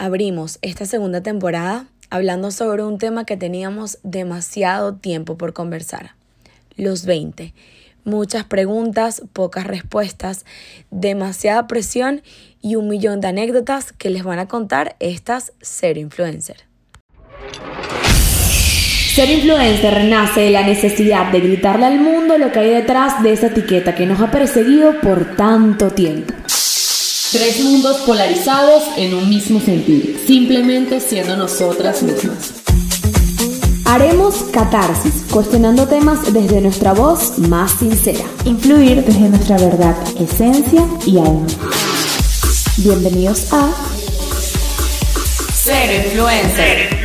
Abrimos esta segunda temporada hablando sobre un tema que teníamos demasiado tiempo por conversar. Los 20. Muchas preguntas, pocas respuestas, demasiada presión y 1.000.000 de anécdotas que les van a contar estas Ser Influencer. Ser influencer nace de la necesidad de gritarle al mundo lo que hay detrás de esa etiqueta que nos ha perseguido por tanto tiempo. Tres mundos polarizados en un mismo sentir, simplemente siendo nosotras mismas. Haremos catarsis, cuestionando temas desde nuestra voz más sincera. Influir desde nuestra verdad, esencia y alma. Bienvenidos a Ser Influencer.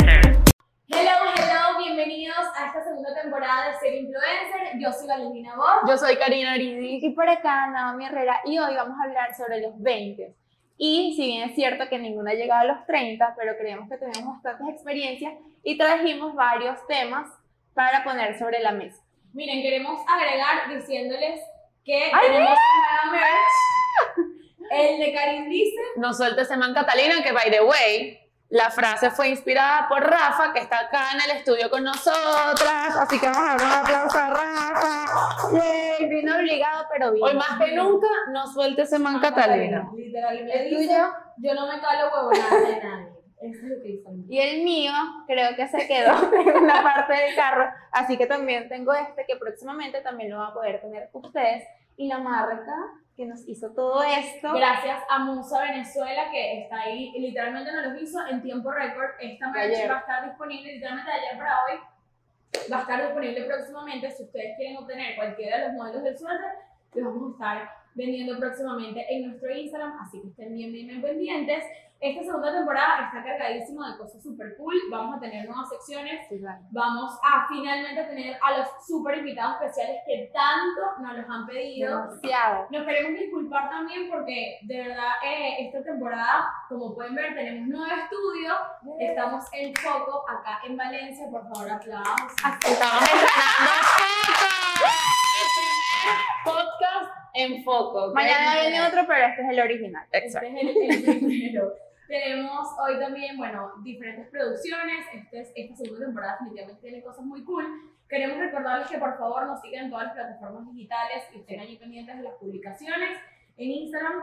Hello, bienvenidos a esta segunda temporada de Ser Influencer. Yo soy Valentina Bosch. Yo soy Karina Aridi. Y por acá Naomi Herrera, y hoy vamos a hablar sobre los 20. Y si bien es cierto que ninguna ha llegado a los 30, pero creemos que tenemos bastantes experiencias y trajimos varios temas para poner sobre la mesa. Miren, queremos agregar diciéndoles que tenemos nueva merch. El de Karin dice: No sueltes ese man Catalina, que by the way, la frase fue inspirada por Rafa, que está acá en el estudio con nosotras, así que vamos a dar un aplauso a Rafa. Yay, vino obligado, pero vino. Hoy más que nunca, no sueltes ese man Catalina. Literal, le ¿El dice: tuyo? yo no me calo huevonada de nadie. Eso es lo que dice. Y el mío creo que se quedó en una parte del carro, así que también tengo este que próximamente también lo van a poder tener ustedes. Y la marca que nos hizo todo esto. Gracias a Musa Venezuela, que está ahí, literalmente nos los hizo en tiempo récord. Esta merch va a estar disponible literalmente de ayer para hoy. Va a estar disponible próximamente. Si ustedes quieren obtener cualquiera de los modelos del suéter, los vamos a estar vendiendo próximamente en nuestro Instagram, así que estén bien pendientes. Esta segunda temporada está cargadísima de cosas súper cool. Vamos a tener nuevas secciones. Sí, claro. Vamos a finalmente tener a los súper invitados especiales que tanto nos los han pedido. Demasiado. Nos queremos disculpar también porque de verdad esta temporada, como pueden ver, tenemos nuevo estudio. Estamos en Foco, acá en Valencia. Por favor, aplausos. Estamos estrenando Foco. El primer podcast en Foco. ¿Okay? Mañana viene otro, pero este es el original. Exacto. Este es el primero. Tenemos hoy también, diferentes producciones. Esta segunda temporada definitivamente tiene cosas muy cool. Queremos recordarles que por favor nos sigan en todas las plataformas digitales y estén allí pendientes de las publicaciones. En Instagram,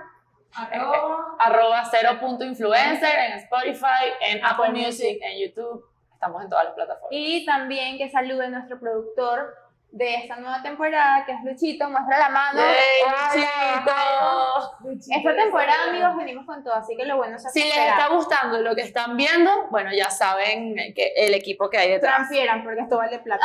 arroba 0.influencer, en Spotify, en Apple Music, en YouTube. Estamos en todas las plataformas. Y también que salude nuestro productor de esta nueva temporada, que es Luchito. Muestra la mano. ¡Hey, Luchito! Esta temporada, amigos, venimos con todo, así que lo bueno es Si les está gustando lo que están viendo, bueno, ya saben que el equipo que hay detrás. transfieran, porque esto vale plata.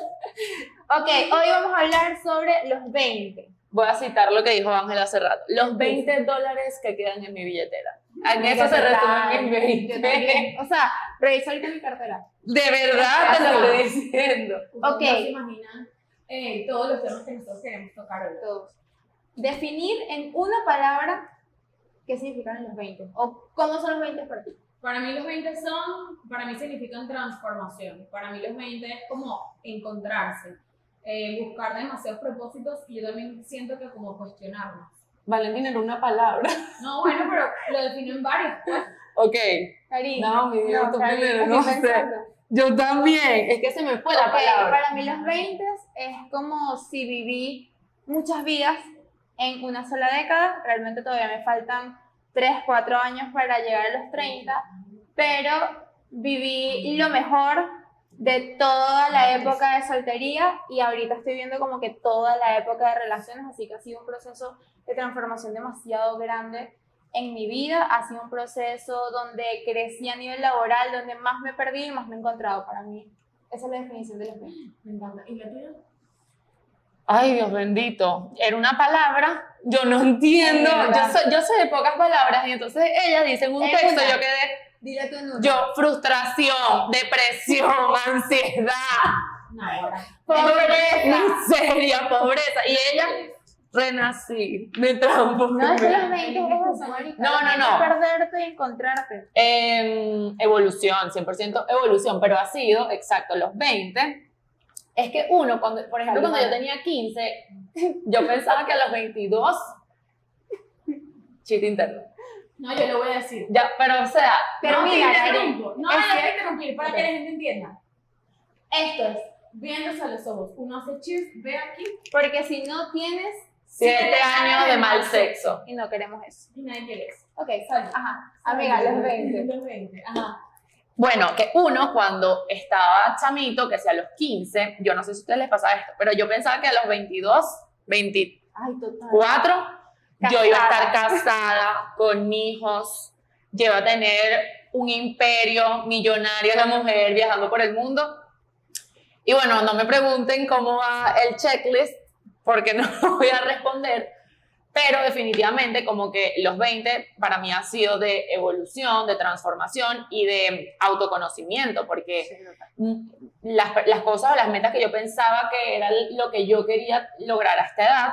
Ok, hoy vamos a hablar sobre los 20. Voy a citar lo que dijo Ángela hace rato. Los $20 que quedan en mi billetera. En eso se resumen mis Yo 20. también. O sea, revisa ahorita mi cartera. De verdad te lo estoy diciendo. Ok. No se imaginan todos los temas que nosotros queremos tocar hoy. Todos. Definir en una palabra qué significan los 20 o cómo son los 20 para ti. Para mí los 20 para mí significan transformación. Para mí los 20 es como encontrarse, buscar demasiados propósitos, y yo también siento que como cuestionarnos. Valentina era una palabra. No, bueno, pero lo defino en varios, pues. Ok. Karina. No, mi Dios, tú Karina, primero, estoy no sé. pensando. Yo también. Es que se me fue la Ok, palabra. para mí los 20 es como si viví muchas vidas en una sola década. Realmente todavía me faltan 3, 4 años para llegar a los 30, pero viví lo mejor de toda la época de soltería y ahorita estoy viendo como que toda la época de relaciones, así que ha sido un proceso de transformación demasiado grande en mi vida. Ha sido un proceso donde crecí a nivel laboral, donde más me perdí y más me he encontrado. Para mí esa es la definición de los 20. Me encanta. ¿Y la tuya? Ay, Dios bendito. Era una palabra. Yo no entiendo. Yo sé de pocas palabras y entonces ella dice en un Es texto, una. yo quedé. Dile tú en una. Yo, frustración, depresión, ansiedad, No, ahora. Pobreza. miseria, pobreza. Y ella, renací, me transformé. No, es que los 20 es eso, marica. No. Perderte y encontrarte. Evolución, 100% evolución, pero ha sido, exacto, los 20. Es que uno, por ejemplo, cuando yo tenía 15, yo pensaba que a los 22, chiste interno, No, yo lo voy a decir. Ya, pero o sea, Pero no, mira, te Karen, interrumpo. No es me que- dejes interrumpir para Ok. que la gente entienda. Esto es viéndose a los ojos. Uno hace cheers, ve aquí Porque si no tienes 7 años de mal sexo. y no queremos eso. y nadie quiere eso. Ok, Salud. ajá. Amiga, los 20. Los 20, ajá. Bueno, que uno cuando estaba chamito, que sea a los 15, yo no sé si a ustedes les pasa esto, pero yo pensaba que a los 22, 24, Ay, total. yo iba a estar casada, con hijos, yo iba a tener un imperio millonario de mujer viajando por el mundo. Y bueno, no me pregunten cómo va el checklist, porque no voy a responder, pero definitivamente como que los 20 para mí ha sido de evolución, de transformación y de autoconocimiento, porque las cosas o las metas que yo pensaba que era lo que yo quería lograr a esta edad,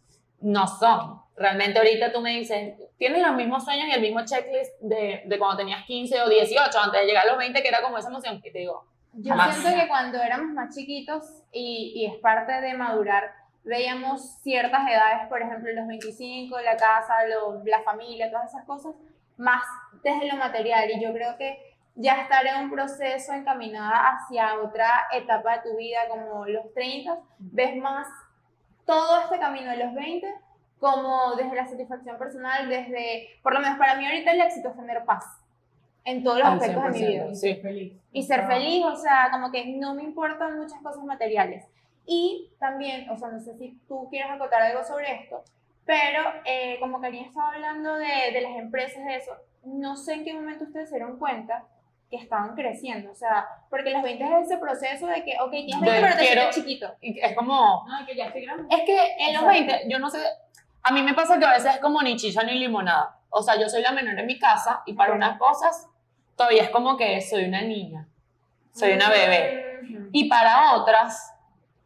no son. Realmente ahorita tú me dices, tienes los mismos sueños y el mismo checklist de cuando tenías 15 o 18, antes de llegar a los 20, que era como esa emoción, que te digo, Yo jamás. siento que cuando éramos más chiquitos y es parte de madurar, veíamos ciertas edades, por ejemplo, los 25, la casa, la familia, todas esas cosas, más desde lo material. Y yo creo que ya estar en un proceso encaminada hacia otra etapa de tu vida, como los 30, ves más todo este camino de los 20 como desde la satisfacción personal, desde, por lo menos para mí ahorita el éxito es tener paz en todos los Al aspectos de mi 100%. vida. Y ser feliz. Y ser feliz, o sea, como que no me importan muchas cosas materiales. Y también, o sea, no sé si tú quieres acotar algo sobre esto, pero como Karina estaba hablando de las empresas, de eso, no sé en qué momento ustedes se dieron cuenta que estaban creciendo, o sea, porque los 20 es ese proceso de que, ok, tienes 20 pero te sientes chiquito. Y es como, No, que ya estoy grande. es que en los 20, yo no sé, a mí me pasa que a veces es como ni chicha ni limonada. O sea, yo soy la menor en mi casa y para unas cosas todavía es como que soy una niña, soy una bebé. Y para otras,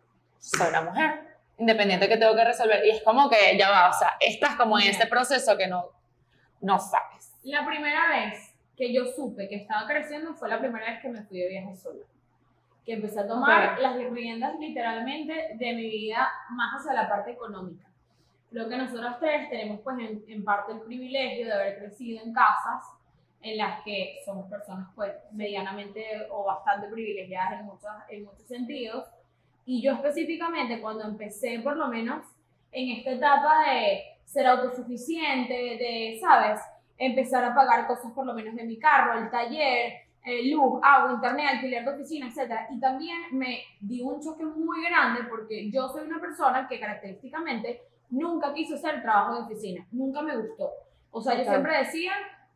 soy una mujer independiente que tengo que resolver. Y es como que ya va, o sea, estás como en ese proceso que no sabes. La primera vez que yo supe que estaba creciendo fue la primera vez que me fui de viaje sola. Que empecé a tomar las riendas literalmente de mi vida más hacia la parte económica. Creo que nosotros tres tenemos pues en parte el privilegio de haber crecido en casas en las que somos personas pues medianamente o bastante privilegiadas en muchos sentidos. Y yo específicamente cuando empecé por lo menos en esta etapa de ser autosuficiente, de, ¿sabes? Empezar a pagar cosas por lo menos de mi carro, el taller, luz, agua, internet, alquiler de oficina, etc. Y también me di un choque muy grande porque yo soy una persona que característicamente nunca quiso hacer el trabajo de oficina, nunca me gustó. O sea, yo siempre decía,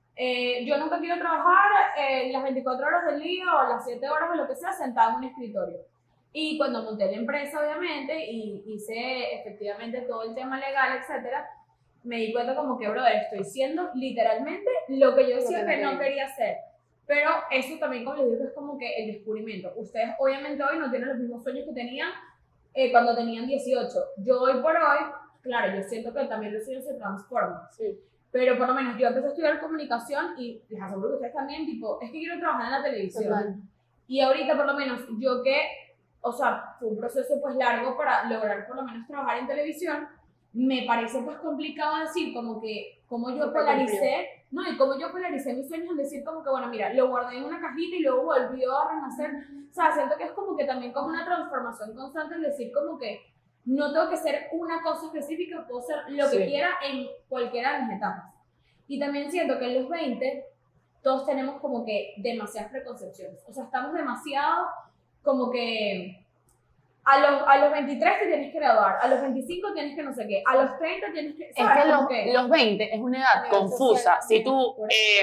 yo nunca quiero trabajar las 24 horas del día o las 7 horas o lo que sea sentada en un escritorio. Y cuando monté la empresa, obviamente, y hice efectivamente todo el tema legal, etcétera, me di cuenta como que, brother, estoy siendo literalmente lo que yo decía que no quería hacer. Pero eso también, como les digo, es como que el descubrimiento. Ustedes obviamente hoy no tienen los mismos sueños que tenían cuando tenían 18. Yo hoy por hoy, claro, yo siento que también los sueños se transforman. Sí. Pero por lo menos yo empecé a estudiar comunicación y les aseguro que ustedes también, tipo, es que quiero trabajar en la televisión. Total. Y ahorita por lo menos yo que, o sea, fue un proceso pues largo para lograr por lo menos trabajar en televisión, me parece pues complicado decir como que, como yo polaricé, no, y como yo polaricé mis sueños en decir como que, bueno, mira, lo guardé en una cajita y luego volvió a renacer. O sea, siento que es como que también como una transformación constante en decir como que no tengo que ser una cosa específica, puedo ser lo que quiera en cualquiera de mis etapas. Y también siento que en los 20 todos tenemos como que demasiadas preconcepciones. O sea, estamos demasiado como que a los 23 te tienes que graduar, a los 25 tienes que no sé qué, a los 30 tienes que... Es que los 20 es una edad confusa. Si tú,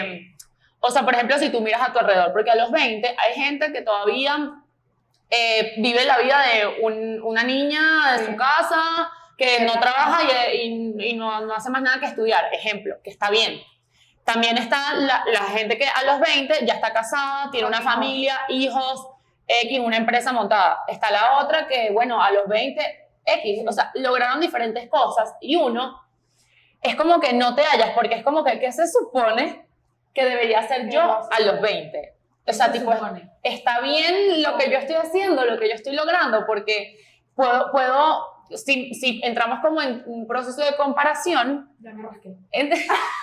o sea, por ejemplo, si tú miras a tu alrededor, porque a los 20 hay gente que todavía vive la vida de una niña de su casa, que no trabaja y no hace más nada que estudiar, ejemplo, que está bien. También está la gente que a los 20 ya está casada, tiene una familia, hijos, X, una empresa montada. Está la otra que, bueno, a los 20, X, o sea, lograron diferentes cosas y uno es como que no te hallas, porque es como que, ¿qué se supone que debería hacer yo a los 20? O sea, tipo, está bien lo que yo estoy haciendo, lo que yo estoy logrando, porque puedo si entramos como en un proceso de comparación, Ya me rasqué.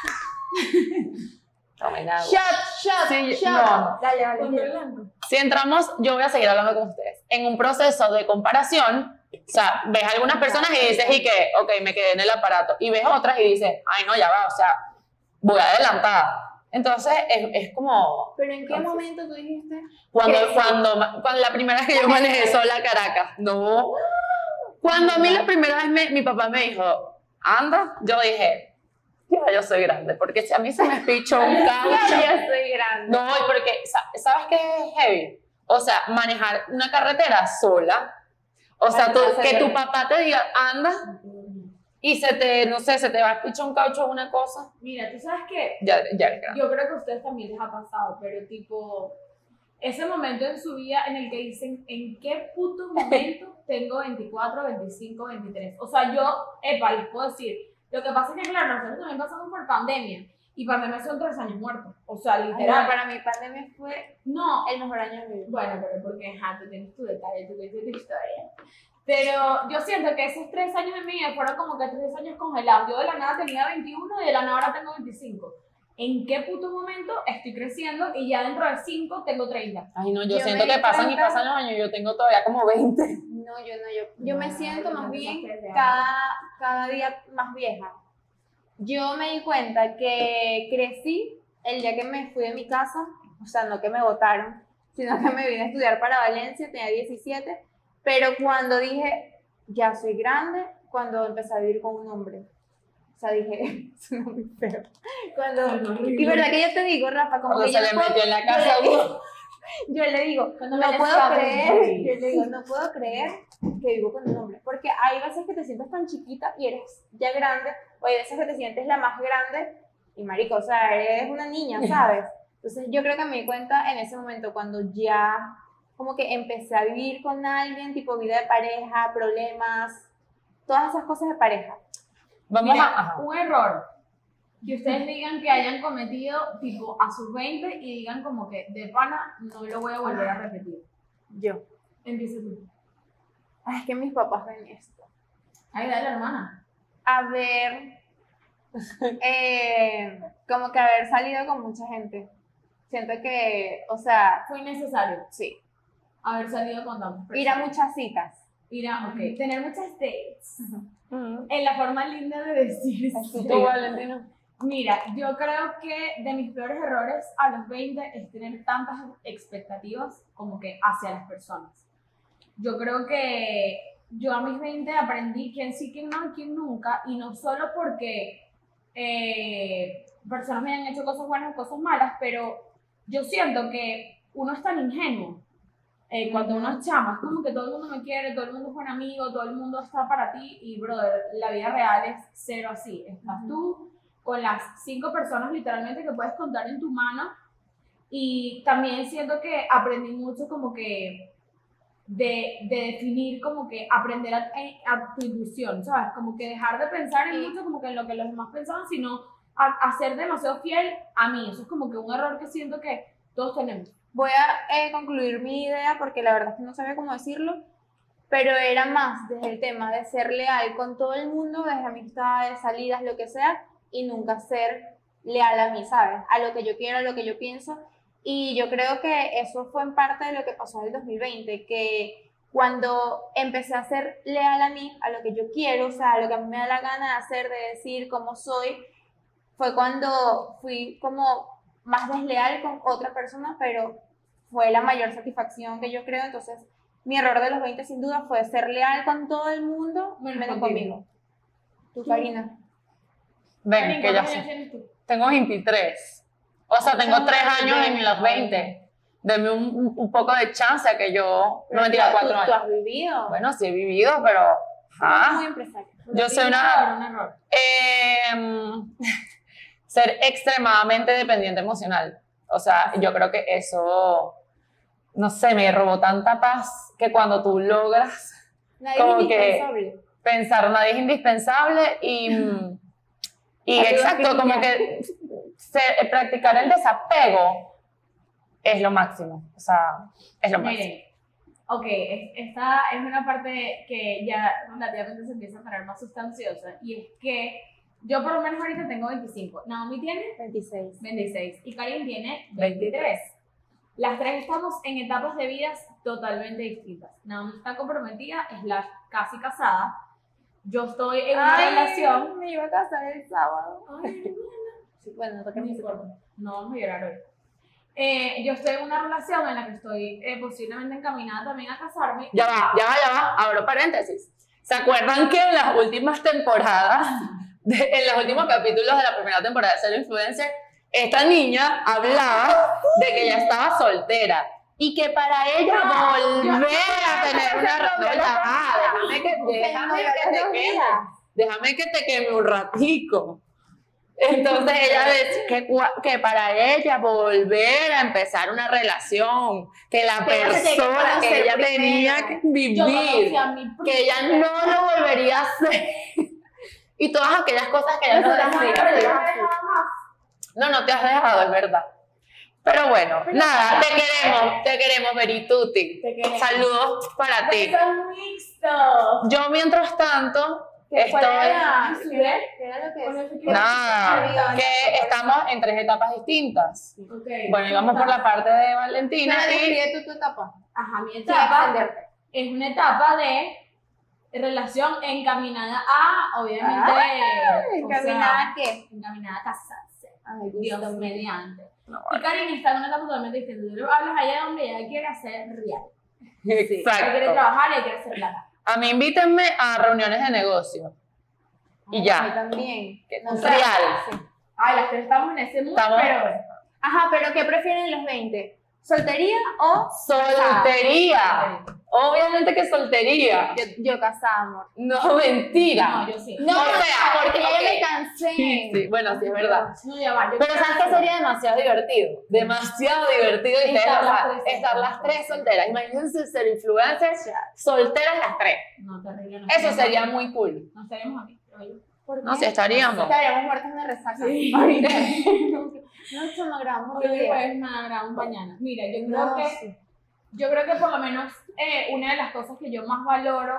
Tomen agua. Shot, Sí, shot. no. Dale, Controlando. Si entramos, yo voy a seguir hablando con ustedes, en un proceso de comparación, o sea, ves algunas personas y dices, y que, ok, me quedé en el aparato, y ves otras y dices, ay, no, ya va, o sea, voy adelantada. Entonces, es como, ¿Pero en qué momento tú dijiste? cuando Que sí. la primera vez que yo manejé sola a Caracas, no. Cuando a mí la primera vez mi papá me dijo, anda, yo dije, ya yo soy grande, porque si a mí se me pichó un Ya caucho, yo soy grande. no, porque, ¿sabes qué es heavy? O sea, manejar una carretera sola, o sea, que tu papá te diga, anda, y no sé, se te va a pichar un caucho o una cosa, Mira, tú sabes que ya eres grande. yo creo que a ustedes también les ha pasado, pero tipo, ese momento en su vida en el que dicen, ¿en qué puto momento tengo 24, 25, 23? O sea, yo, les puedo decir, lo que pasa es que, claro, nosotros también pasamos por pandemia, y pandemia son 3 años muertos, o sea, literal. No, para mí pandemia fue No, el mejor año de mi vida. bueno, pero porque, tú tienes tu detalle, tú tienes tu historia. Pero yo siento que esos 3 años de mi vida fueron como que 3 años congelados. Yo de la nada tenía 21 y de la nada ahora tengo 25. ¿En qué puto momento estoy creciendo y ya dentro de 5 tengo 30? Ay, no, yo Yo siento me que di pasan y cuenta- pasan los años, yo tengo todavía como 20. No, yo me siento No, más no, bien no, no, no. cada día más vieja. Yo me di cuenta que crecí el día que me fui de mi casa, o sea, no que me botaron, sino que me vine a estudiar para Valencia, tenía 17, pero cuando dije, ya soy grande, cuando empecé a vivir con un hombre. O sea, dije, suena muy feo. Y verdad que yo te digo, Rafa, como Cuando que se yo le no puedo- metió en la casa yo le- uno. yo le digo, Cuando no me puedo descubrí. creer, yo le digo, no puedo creer que vivo con un hombre, porque hay veces que te sientes tan chiquita y eres ya grande, o hay veces que te sientes la más grande y marico, o sea, eres una niña, ¿sabes? Entonces yo creo que me di cuenta en ese momento cuando ya como que empecé a vivir con alguien, tipo vida de pareja, problemas, todas esas cosas de pareja. Vamos Mira, a... un error que ustedes digan que hayan cometido tipo a sus 20 y digan como que de pana no lo voy a volver a repetir. Yo. Empieza tú. Ay, es que mis papás ven esto. Ay, dale, hermana. Haber, como que haber salido con mucha gente. Siento que, o sea, Fue innecesario sí, haber salido con tantas personas. ir a muchas citas. Ok. Tener muchas dates. Ujú. En la forma linda de decir. Tú, Valentina. Mira, yo creo que de mis peores errores a los 20 es tener tantas expectativas como que hacia las personas. Yo creo que yo a mis 20 aprendí quién sí, quién no y quién nunca, y no solo porque personas me han hecho cosas buenas o cosas malas, pero yo siento que uno es tan ingenuo cuando uno es chama, es como que todo el mundo me quiere, todo el mundo es buen amigo, todo el mundo está para ti, y brother, la vida real es cero así. Estás tú con las 5 personas literalmente que puedes contar en tu mano, y también siento que aprendí mucho como que de definir, como que aprender a tu ilusión, ¿sabes? Como que dejar de pensar en mucho como que en lo que los demás pensaban, sino a ser demasiado fiel a mí. Eso es como que un error que siento que todos tenemos. Voy a concluir mi idea porque la verdad es que no sabía cómo decirlo, pero era más desde el tema de ser leal con todo el mundo, desde amistades, salidas, lo que sea, y nunca ser leal a mí, ¿sabes? A lo que yo quiero, a lo que yo pienso. Y yo creo que eso fue en parte de lo que pasó en el 2020, que cuando empecé a ser leal a mí, a lo que yo quiero, o sea, a lo que a mí me da la gana de hacer, de decir cómo soy, fue cuando fui como más desleal con otra persona, pero fue la mayor satisfacción que yo creo. Entonces, mi error de los 20 sin duda fue ser leal con todo el mundo, menos conmigo. ¿Tú, Karina? Ven, Karin, que ya ¿cuántos años sé. tienes tú? Tengo 23. O sea, tengo 3 años en los 20. Deme un poco de chance a que yo... No, mentira, 4 ¿Tú años. has vivido? Bueno, sí he vivido, pero... Muy empresario. Yo soy Un una... error. Ser extremadamente dependiente emocional. O sea, yo creo que eso... No sé, me robó tanta paz que cuando tú logras Nadie como es que- indispensable. pensar nadie es indispensable y Ayuda exacto, a como que practicar el desapego es lo máximo, o sea, es lo máximo. Miren, ok, esta es una parte que ya relativamente se empieza a poner más sustanciosa, y es que Yo por lo menos ahorita tengo 25. Naomi tiene 26. 26 y Karin tiene 23. Las tres estamos en etapas de vidas totalmente distintas. Naomi está comprometida, casi casada. Yo estoy en una relación. Me iba a casar el sábado. Ay, Sí, bueno, no toquemos ese tema. no vamos a llorar hoy. Yo estoy en una relación en la que estoy posiblemente encaminada también a casarme. Ya va, abro paréntesis. ¿Se acuerdan que en las últimas temporadas, en los últimos capítulos de la primera temporada de Ser Influencer, esta niña hablaba de que ella estaba soltera y que para ella volver a tener una déjame que te queme un ratico. Entonces ella decía que para ella volver a empezar una relación, que la persona que ella tenía que vivir, que ella no lo volvería a hacer, y todas aquellas cosas que ella no decía. No te has dejado, es verdad. Pero bueno, nada, te queremos, Verituti. Saludos para ti. Son mixtos. Yo, mientras tanto, estoy... Nada, que estamos en 3 etapas distintas. Okay. Bueno, íbamos por la parte de Valentina y... Describe tu etapa. Ajá, mi etapa es una etapa de relación encaminada a, obviamente... ¿Encaminada a qué? Encaminada a casarse. Ay, Dios Dios mío. mediante. No, Y Karin está en una etapa totalmente distinta. Tú le hablas allá donde ella quiere hacer real. Ella quiere exacto. trabajar y ella quiere hacer plata. A mí invítenme a reuniones de negocio. Y A mí ya. también. No sé. Real. Sí. Ay, las tres estamos en ese mundo, Estamos- pero... Ajá, pero ¿qué prefieren los 20? ¿Soltería o Soltería. Obviamente que soltería. yo casada, amor? No, mentira. No, yo sí. No, O sea, porque ya ok. me cansé. Sí, bueno, sí es verdad. No, ya va. Yo Pero quiero ¿sabes qué hacer- sería demasiado divertido? Demasiado divertido. Y Estar ustedes, las o sea, tres estar las 3 solteras. Imagínense ser influencers solteras las 3. No, terrible. No Eso estaríamos sería aquí. muy cool. No estaríamos aquí, creo yo. ¿Por No, qué? sí estaríamos. Estaríamos muertos de resaca. Sí. Ahorita. No, nos grabamos otro Hoy día. pues nada, grabamos mañana. Mira, yo creo No, que... sí. Yo creo que por lo menos una de las cosas que yo más valoro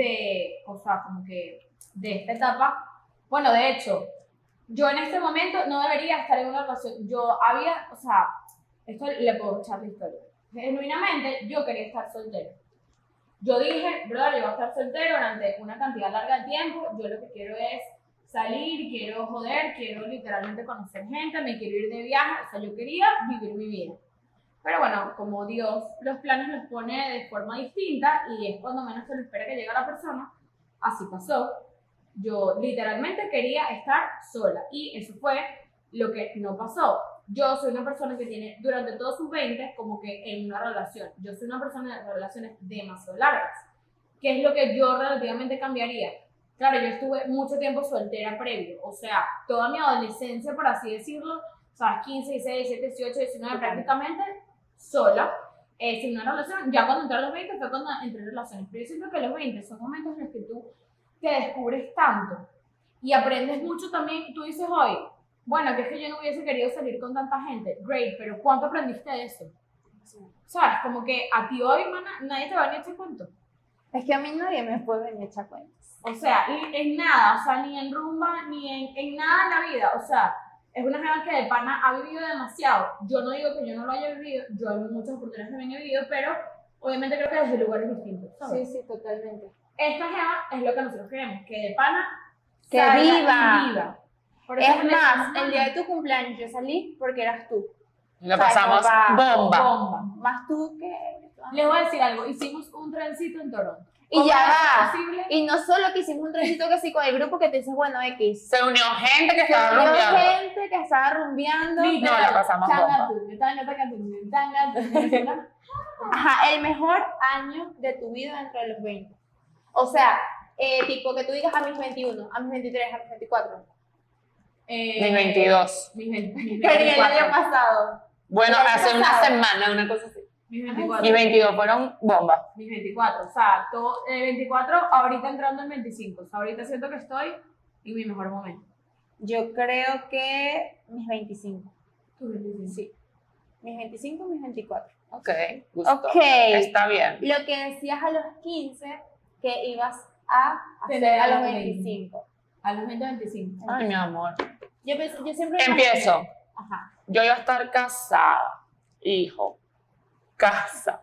o sea, como que de esta etapa, bueno, de hecho, yo en este momento no debería estar en una relación. Yo había, o sea, esto le puedo echar la historia. Genuinamente, yo quería estar soltera. Yo dije, brother, yo voy a estar soltero durante una cantidad larga de tiempo. Yo lo que quiero es salir, quiero joder, quiero literalmente conocer gente, me quiero ir de viaje. O sea, yo quería vivir mi vida. Pero bueno, como Dios los planes los pone de forma distinta y es cuando menos se lo espera que llegue la persona, así pasó. Yo literalmente quería estar sola y eso fue lo que no pasó. Yo soy una persona que tiene durante todos sus 20 como que en una relación. Yo soy una persona de relaciones demasiado largas. ¿Qué es lo que yo relativamente cambiaría? Claro, yo estuve mucho tiempo soltera previo, o sea, toda mi adolescencia, por así decirlo, o sea, 15, 16, 17, 18, 19, prácticamente sola, sin una relación. Ya cuando entré a los 20 fue cuando entré en relaciones, pero yo siento que los 20 son momentos en los que tú te descubres tanto y aprendes mucho también. Tú dices hoy, bueno, que es que yo no hubiese querido salir con tanta gente, great, pero ¿cuánto aprendiste de eso? ¿Sabes? Como que a ti hoy, mana, nadie te va a venir a echar cuento. Es que a mí nadie me puede venir a echar cuentas. O sea, en nada, o sea, ni en rumba, ni en nada en la vida, o sea, es una jeva que de pana ha vivido demasiado. Yo no digo que yo no lo haya vivido, yo hay muchas oportunidades que me he vivido, pero obviamente creo que desde lugares distintos, ¿sabes? Sí, totalmente. Esta jeva es lo que nosotros queremos, que de pana Que salga y viva. viva. Por eso Es le más, decimos, el día de tu cumpleaños yo salí porque eras tú. Lo pasamos bomba. bomba. Más tú que... Les voy a decir algo, hicimos un trencito en Toronto. Y ¿Cómo ya es va. posible? Y no solo que hicimos un trencito que sí con el grupo que te dices, bueno, X. Se unió gente que Que estaba había rumbeando. gente que estaba rumbeando. No, la pasamos bomba. Ajá, el mejor año de tu vida dentro de los 20. O sea, tipo que tú digas a mis 21, a mis 23, a mis 24. Mis 22. Mis 24. Que ni el año pasado. Bueno, El año hace una pasado. semana, una cosa así. Mis 24. Mis 22 fueron bomba. Mis 24, o sea, 24, ahorita entrando en 25, o sea, ahorita siento que estoy en mi mejor momento. Yo creo que mis 25. ¿Tú 25? Sí. Mis 25, mis 24. Ok, gusto. Ok. Está bien. Lo que decías a los 15 que ibas a hacer Tener a los a los 25. A los 20, 25. Ay, mi amor. Yo siempre... Empiezo. Ajá. Yo iba a estar casada, hijo, casa.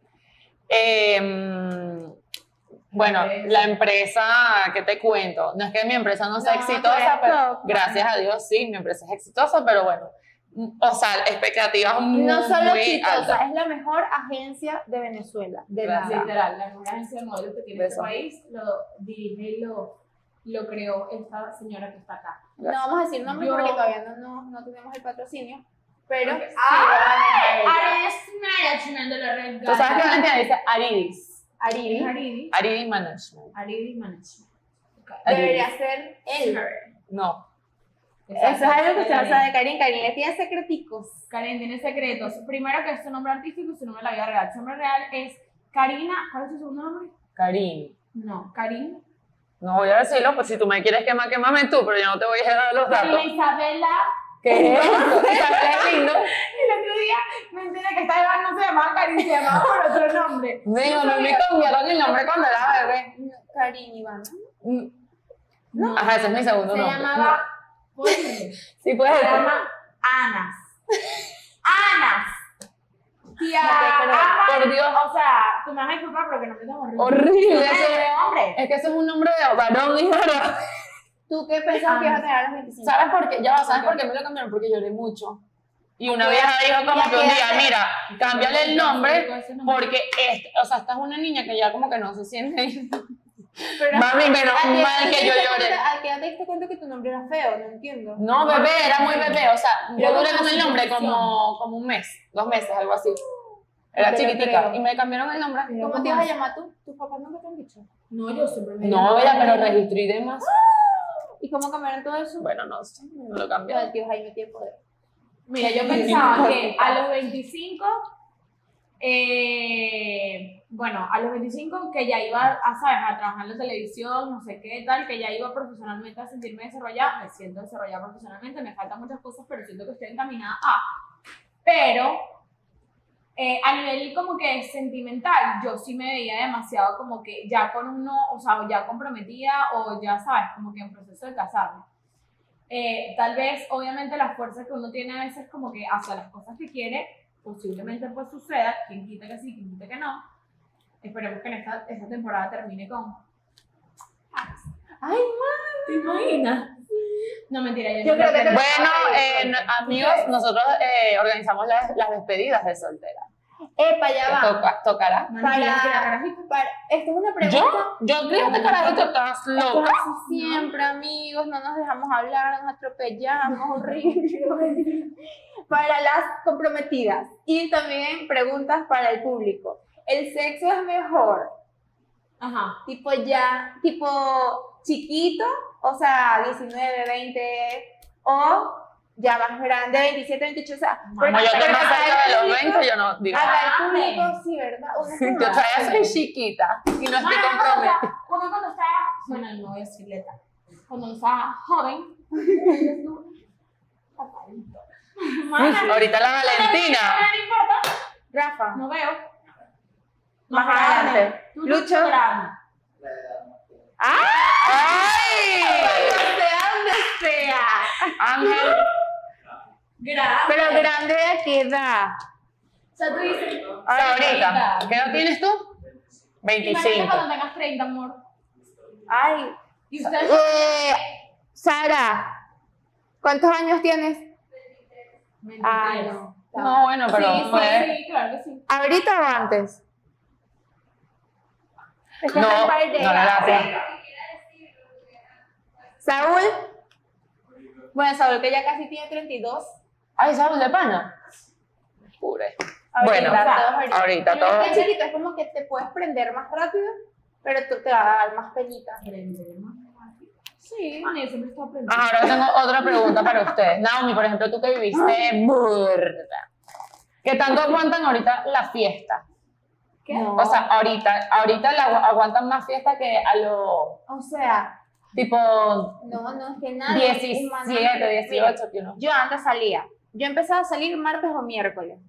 Bueno, la empresa, ¿qué te cuento? No es que mi empresa no sea exitosa, pero gracias a Dios sí, mi empresa es exitosa, pero bueno, o sea, expectativas muy, No solo muy exitosa, altas. es la mejor agencia de Venezuela. De Gracias. verdad. Literal, la mejor agencia de modelos que tiene este Beso. país lo dirige y lo creó esta señora que está acá. No vamos a decir nombres Yo- porque todavía no tenemos el patrocinio, pero Porque- sí lo maneja ella. Aris Management de la red. ¿Tú sabes qué Valentina dice? Aridis. Aridi. Aridis. Aridis Management. Aridis Management. Debería ser él. No. Eso es algo que usted no sabe de Karin. Karin le tiene secreticos. Karen tiene secretos. Primero que es su nombre artístico y su nombre de la vida real. Su nombre real es Karina. ¿Cuál es su segundo nombre? Karim. No, Karin. No voy a decirlo, pues si tú me quieres quemar, quémame tú, pero yo no te voy a dar los Karina datos. Isabela. ¿Qué es eso? Isabel es lindo. El otro día me enteré que esta Eva no se llamaba Karin, se llamaba por otro nombre. Digo, no me cambiaron el nombre cuando era bebé. Karin Ivana. No. Ajá, ese es mi segundo Se nombre. llamaba. Oye, Sí, puedes se decir. llama Anas. Anas. Tía, pero, Ama, por Dios. O sea, tú me vas a disculpar, pero que no me tan horrible. Horrible. Es Eso de hombre. es que eso es un nombre de varón y varón. ¿Tú qué pensabas que ibas a tener a los 25? ¿Sabes por qué? Ya va, ¿sabes por qué me lo cambiaron? Porque lloré mucho. Y una vieja dijo como ¿Y que un a qué día, edad? mira, cámbiale el nombre Ese nombre. porque, o sea, esta es una niña que ya como que no se siente. Pero, Mami, menos ¿a qué mal edad que te yo diste lloré. cuenta- ¿A qué edad te diste cuenta que tu nombre era feo? No entiendo. No, bebé, era muy bebé. O sea, yo Pero duré con con el nombre aceptación. como un mes, 2 meses, algo así. Era No te lo chiquitica. creo. Y me cambiaron el nombre. ¿Cómo te ibas a llamar tú? ¿Tus papás nunca te han dicho? No, yo siempre me No, llamaba era, pero Karina. registré y demás. ¿Y cómo cambiaron todo eso? Bueno, no sé, me lo Lo cambiaron. del tío Jaime tiene poder. Mira, yo pensaba que a los 25, bueno, a los 25 que ya iba a, ¿sabes? A trabajar en la televisión, no sé qué tal, que ya iba profesionalmente a sentirme desarrollada, me siento desarrollada profesionalmente, me faltan muchas cosas, pero siento que estoy encaminada a. Pero a nivel como que sentimental, yo sí me veía demasiado como que ya con uno, o sea, ya comprometida o ya, ¿sabes? Como que en proceso de casarme. Tal vez, obviamente, las fuerzas que uno tiene a veces como que hacia las cosas que quiere, posiblemente pues suceda, quien quita que sí, quien quita que no. Esperemos que en esta temporada termine con... ¡Ay, ¿Te imaginas? No, mentira, Yo creo que te- Bueno, amigos, nosotros organizamos las despedidas de soltera. ¡Epa, ya va! ¿Tocará? Esto es una pregunta. Yo creo que carajito estás Esto es loca. así siempre, amigos, no nos dejamos hablar, nos atropellamos, horrible. Para las comprometidas. Y también preguntas para el público. ¿El sexo es mejor? Ajá. Tipo chiquito, o sea, 19, 20, o ya más grande, 27, 28, o sea, porque Como yo estoy más acá cerca de el los público- 20, yo no digo. Acá el público, sí, ¿verdad? Uno es Yo como- todavía soy chiquita y no estoy Bueno, comprometida. uno cuando está, bueno, no voy a decirle tal, cuando uno está joven, Ahorita la Valentina. no importa, Rafa, no veo. más adelante. Tú Lucho. grande. ¡Ay! sea donde sea. Ángel. Grande. Pero grande de qué edad. O sea, tú dices, Ahorita. ¿Qué edad tienes tú? imagínate 25. cuando tengas 30, amor. Ay. Y usted, Sara, ¿cuántos años tienes? 23. Ay, no. No, bueno, pero Sí, pues, sí, claro que sí. ¿Ahorita o antes? no, gracias. Saúl. Bueno, Saúl que ya casi tiene 32. Ay, ¿sabes de pana? Pure. Bueno, Todos ahorita Pero todo. es que chiquito, es como que te puedes prender más rápido, pero tú te va a dar más penita. Sí. Bueno, yo siempre estoy aprendiendo. Ahora tengo otra pregunta para ustedes. Naomi, por ejemplo, tú que viviste burda. ¿Qué tanto aguantan ahorita la fiesta? ¿Qué? No. O sea, ahorita aguantan más fiesta que a lo O sea, tipo no, es que nada. 17, 18, que uno. Yo antes salía. Yo empezaba a salir martes o miércoles.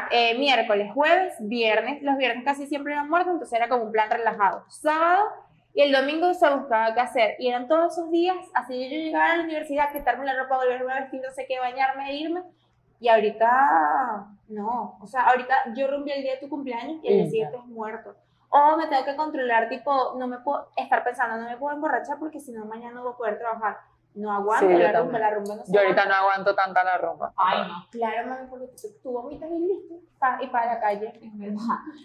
Miércoles, jueves, viernes. Los viernes casi siempre eran muertos, entonces era como un plan relajado. Sábado Y el domingo se buscaba qué hacer. Y eran todos esos días, así yo llegaba a la universidad, quitarme la ropa, volverme a vestir, no sé qué, bañarme e irme. Y ahorita, no. O sea, ahorita yo rompí el día de tu cumpleaños y el día siguiente es muerto. O me tengo que controlar, tipo, no me puedo estar pensando, no me puedo emborrachar porque si no mañana no voy a poder trabajar. No aguanto Sí, la rumba no se Yo ahorita aguanta. no aguanto tanta la rumba. Ay, no, Claro, mami, porque tú vomitas y listo. Y para la calle. es verdad.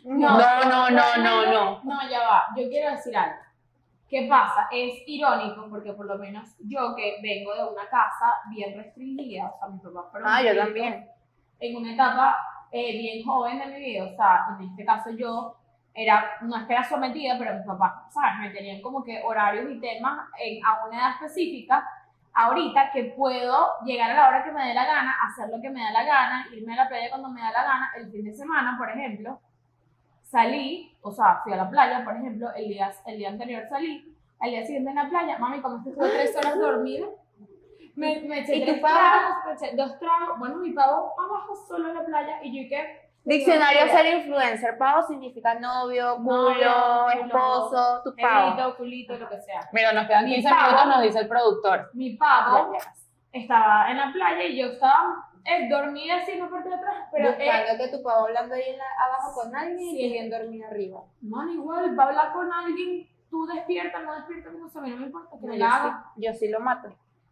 No. No, ya va. Yo quiero decir algo. ¿Qué pasa? Es irónico porque por lo menos yo que vengo de una casa bien restringida, o sea, mis papás fueron Ah, yo ricos también. en una etapa bien joven de mi vida, o sea, en este caso yo no es que era sometida, pero mis papás, ¿sabes? Me tenían como que horarios y temas a una edad específica. Ahorita que puedo llegar a la hora que me dé la gana, hacer lo que me da la gana, irme a la playa cuando me da la gana, el fin de semana, por ejemplo, salí, o sea, fui a la playa, por ejemplo, el día anterior salí, al día siguiente en la playa, mami, como estuve 3 horas dormida, me eché ¿Y 3 tu pavo? tragos, me eché 2 tragos, bueno, mi pavo abajo solo en la playa, y yo ¿qué? Diccionario ser influencer. Pavo significa novio, culo, esposo, tu pavo. culito, lo que sea. Mira, nos quedan Mi 15 pavo. minutos, nos dice el productor. Mi pavo estaba en la playa y yo estaba dormida así en la parte de atrás, pero Buscando que tu pavo hablando ahí abajo con alguien Sí. y bien dormido arriba. man, igual, va a hablar con alguien, tú despierta, no despierta, como se a mí no me importa, que me Yo la haga. sí, yo sí lo mato.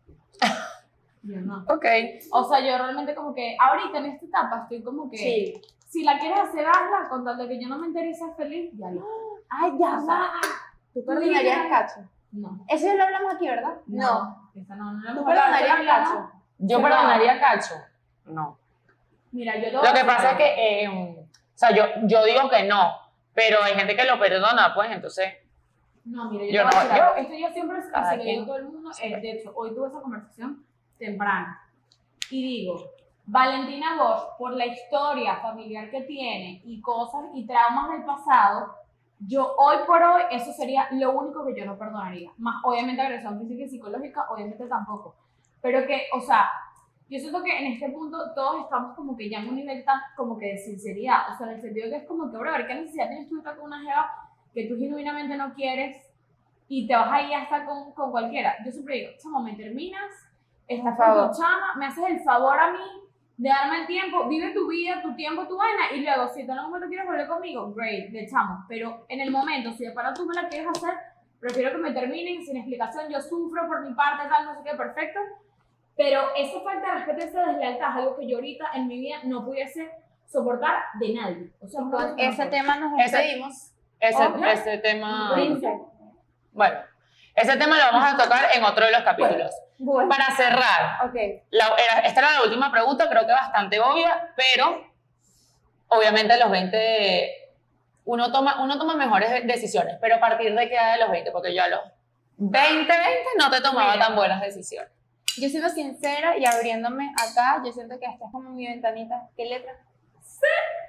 Yo no. Ok. O sea, yo realmente como que ahorita en esta etapa estoy como que, Sí. si la quieres hacer, hazla, con tal de que yo no me entere y seas feliz, ya lo. Ay, ya va. ¿Tú perdonarías cacho? No. Eso ya lo hablamos aquí, ¿verdad? No. Esa no lo ¿Tú hemos hablado, perdonarías ¿ya lo hablamos? cacho? ¿Yo Sí, perdonaría a Cacho? No. Mira, yo Lo que pasa es que, o sea, yo digo que no, pero hay gente que lo perdona, pues, entonces, No, mira, Yo yo, te voy a no, decir algo. yo- Esto yo siempre se Cada lo digo quien. a todo el mundo. De hecho, hoy tuve esa conversación temprano. Y digo, Valentina Bosch, por la historia familiar que tiene y cosas y traumas del pasado, yo hoy por hoy, eso sería lo único que yo no perdonaría. Más, obviamente, agresión física y psicológica, obviamente tampoco. Pero que, o sea, yo siento que en este punto todos estamos como que ya en un nivel tan como que de sinceridad. O sea, en el sentido que es como que, bro, ¿qué necesidad tienes tú de estar con una jeva que tú genuinamente no quieres y te vas a ir a estar con cualquiera? Yo siempre digo, chamo, me terminas, estás con favor. tu chama, me haces el favor a mí de darme el tiempo, vive tu vida, tu tiempo, tu vaina, y luego, si tú en algún momento quieres volver conmigo, great, le echamos. Pero en el momento, si de para tú me la quieres hacer, prefiero que me terminen sin explicación, yo sufro por mi parte, tal, no sé qué, perfecto. Pero esa falta de respeto, esa deslealtad es algo que yo ahorita en mi vida no pudiese soportar de nadie. O sea, una cosa Con que no ese puedo. tema nos Ese- despedimos. ese tema, Prince. bueno, ese tema lo vamos a tocar en otro de los capítulos. Bueno, Para cerrar, ok. esta era la última pregunta, creo que bastante obvia, pero obviamente a los 20 uno toma mejores decisiones, pero a partir de qué edad de los 20, porque yo a los 20 no te tomaba Mira. tan buenas decisiones. Yo siendo sincera y abriéndome acá, yo siento que esta es como mi ventanita. ¿Qué letra? Sí.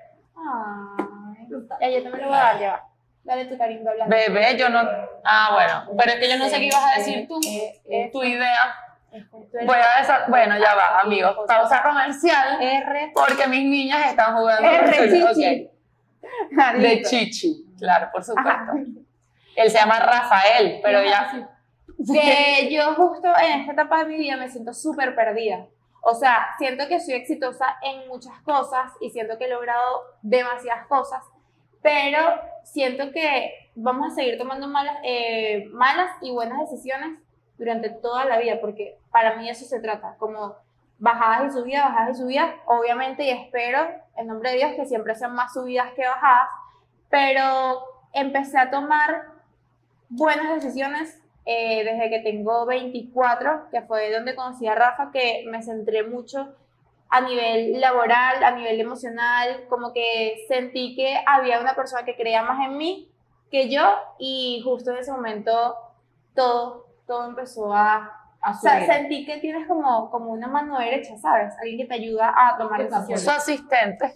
Ay. Ya, yo te me lo voy a dar, ya va. La de tu cariño hablando. Bebé, yo no... Ah, bueno, pero es que yo no sé qué ibas a decir tú, tu idea. Bueno, ya va, amigos, pausa comercial, R. porque mis niñas están jugando. Chichi. Ok. De Chichi, claro, por supuesto. Él se llama Rafael, pero ya... Que yo justo en esta etapa de mi vida me siento súper perdida. O sea, siento que soy exitosa en muchas cosas y siento que he logrado demasiadas cosas, pero siento que vamos a seguir tomando malas y buenas decisiones durante toda la vida, porque para mí eso se trata, como bajadas y subidas, obviamente, y espero, en nombre de Dios, que siempre sean más subidas que bajadas, pero empecé a tomar buenas decisiones desde que tengo 24, que fue donde conocí a Rafa, que me centré mucho a nivel laboral, a nivel emocional, como que sentí que había una persona que creía más en mí que yo, y justo en ese momento todo empezó o sea, sentí que tienes como una mano derecha, ¿sabes? Alguien que te ayuda a tomar Que te decisiones. Su asistente.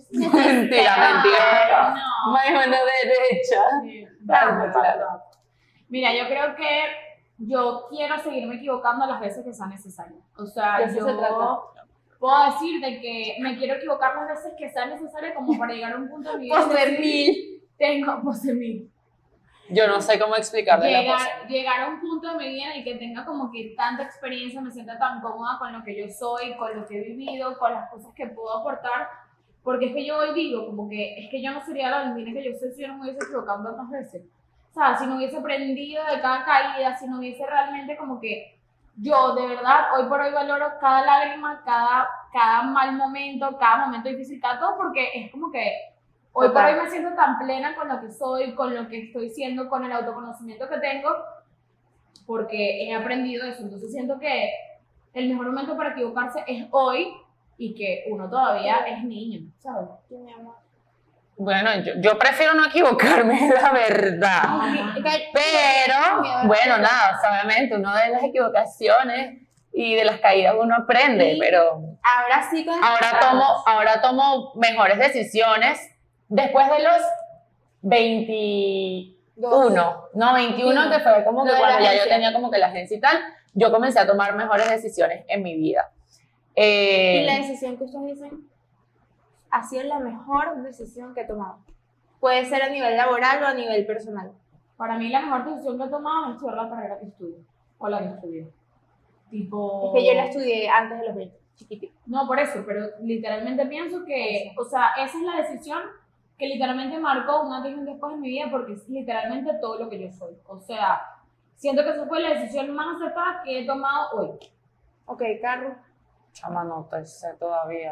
Mentira. No. Mano derecha. Sí. Claro. Mira, yo creo que yo quiero seguirme equivocando las veces que sea necesario. O sea, De eso se trata. yo puedo decirte que me quiero equivocar las veces que sea necesario como para llegar a un punto de mi vida. Por ser y decir, mil. Tengo, por ser mil. Yo no sé cómo explicarle la cosa. Llegar a un punto de mi vida en el que tenga como que tanta experiencia, me sienta tan cómoda con lo que yo soy, con lo que he vivido, con las cosas que puedo aportar, porque es que yo hoy digo como que es que yo no sería la Valentina que yo soy si yo no me hubiese equivocado tantas veces. O sea, si no hubiese aprendido de cada caída, si no hubiese realmente como que yo de verdad hoy por hoy valoro cada lágrima, cada mal momento, cada momento difícil, cada todo, porque es como que hoy por hoy me siento tan plena con lo que soy, con lo que estoy siendo, con el autoconocimiento que tengo, porque he aprendido eso. Entonces siento que el mejor momento para equivocarse es hoy y que uno todavía es niño, ¿sabes? Sí, mi amor. Bueno, yo prefiero no equivocarme, la verdad. Pero, bueno, nada, obviamente, uno de las equivocaciones y de las caídas uno aprende, pero Ahora sí con ahora tomo mejores decisiones después de los 21, no, 21 que fue como que cuando ya yo tenía como que la agencia y tal, yo comencé a tomar mejores decisiones en mi vida. Y la decisión que ustedes dicen ha sido la mejor decisión que he tomado. Puede ser a nivel laboral o a nivel personal. Para mí la mejor decisión que he tomado es estudiar la carrera que estudio, o la que estudié. Tipo... Es que yo la estudié antes de los 20, chiquitito. No, por eso, pero literalmente pienso que, o sea, esa es la decisión que literalmente marcó un antes y un después en mi vida, porque es literalmente todo lo que yo soy. O sea, siento que esa fue la decisión más acertada que he tomado hoy. Ok, Carlos. Chama, no te sé todavía.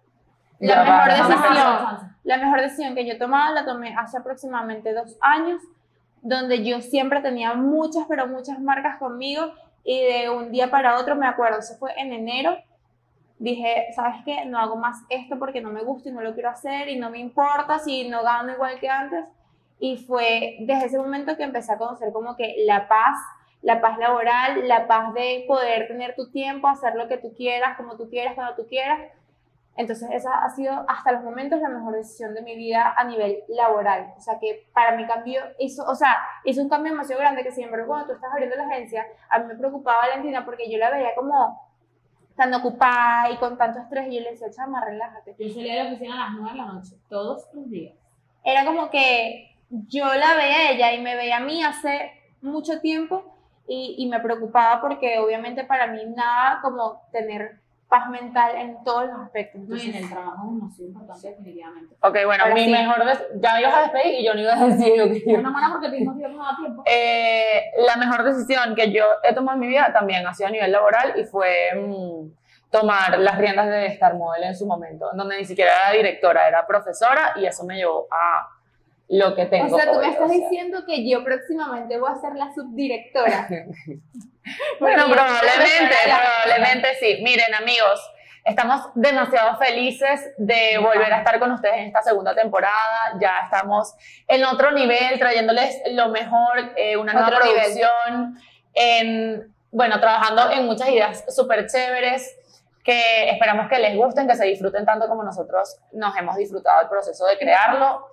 La Chance. mejor decisión que yo he tomado la tomé hace aproximadamente 2 años, donde yo siempre tenía muchas, pero muchas marcas conmigo, y de un día para otro, me acuerdo, eso fue en enero, dije, ¿sabes qué? No hago más esto porque no me gusta y no lo quiero hacer y no me importa si no gano igual que antes. Y fue desde ese momento que empecé a conocer como que la paz laboral, la paz de poder tener tu tiempo, hacer lo que tú quieras, como tú quieras, cuando tú quieras. Entonces esa ha sido hasta los momentos la mejor decisión de mi vida a nivel laboral. O sea que para mí hizo un cambio demasiado grande, que sin embargo cuando tú estás abriendo la agencia, a mí me preocupaba Valentina porque yo la veía como tan ocupada y con tanto estrés, y yo le decía, chama, relájate. Yo salía de la oficina a las 9 de la noche, todos los días. Era como que yo la veía a ella y me veía a mí hace mucho tiempo, y me preocupaba porque obviamente para mí nada como tener paz mental en todos los aspectos. Entonces, en el trabajo es demasiado importante, definitivamente. Ok, bueno, Ahora mi sí. mejor ya ibas a despedir y yo no iba a decir lo que yo. Una mano porque te dimos tiempo, no da tiempo. La mejor decisión que yo he tomado en mi vida también ha sido a nivel laboral, y fue tomar las riendas de Star Model en su momento, donde ni siquiera era directora, era profesora, y eso me llevó a lo que tengo O sea, tú hoy, me estás diciendo que yo próximamente voy a ser la subdirectora. Bueno, Porque probablemente sí. Miren, amigos, estamos demasiado felices de volver a estar con ustedes en esta segunda temporada. Ya estamos en otro nivel, trayéndoles lo mejor, una nueva Otro producción, bueno, trabajando en muchas ideas súper chéveres que esperamos que les gusten, que se disfruten tanto como nosotros nos hemos disfrutado el proceso de crearlo.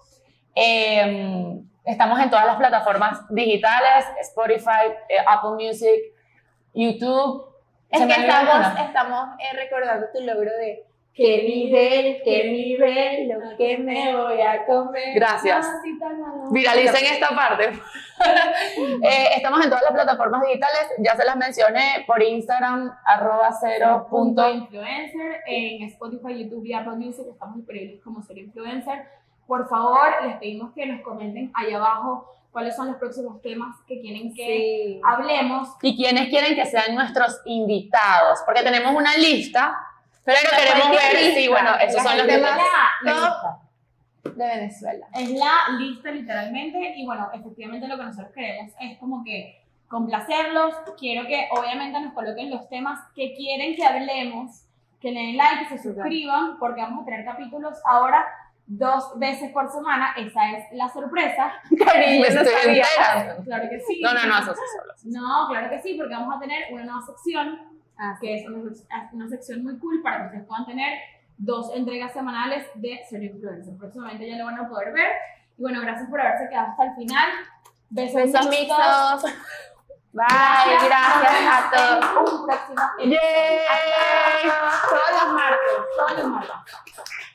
Estamos en todas las plataformas digitales, Spotify, Apple Music, YouTube. Es ¿Se me que olvidó alguna? estamos recordando tu logro de qué nivel, lo que me voy a comer. Gracias. Viralicen esta parte. Estamos en todas las plataformas digitales, ya se las mencioné, por Instagram, @0.influencer, en Spotify, YouTube y Apple Music estamos disponibles como Ser Influencer. Por favor, les pedimos que nos comenten ahí abajo cuáles son los próximos temas que quieren que hablemos. Y quienes quieren que sean nuestros invitados, porque tenemos una lista, pero queremos ver si, bueno, esos son los temas top de Venezuela. Es la lista literalmente, y bueno, efectivamente lo que nosotros queremos es como que complacerlos. Quiero que obviamente nos coloquen los temas que quieren que hablemos, que le den like, que se suscriban, porque vamos a tener capítulos ahora 2 veces por semana. Esa es la sorpresa. Cariño, Yo no estoy sabía. entera. Claro que sí. No, eso sí solo. No, claro que sí, porque vamos a tener una nueva sección, que es una sección muy cool para que ustedes puedan tener 2 entregas semanales de Ser Influencer. Próximamente ya lo van a poder ver. Y bueno, gracias por haberse quedado hasta el final. Besos mixtos. Bye, gracias a todos. Un próximo. ¡Yay! Todos los martes.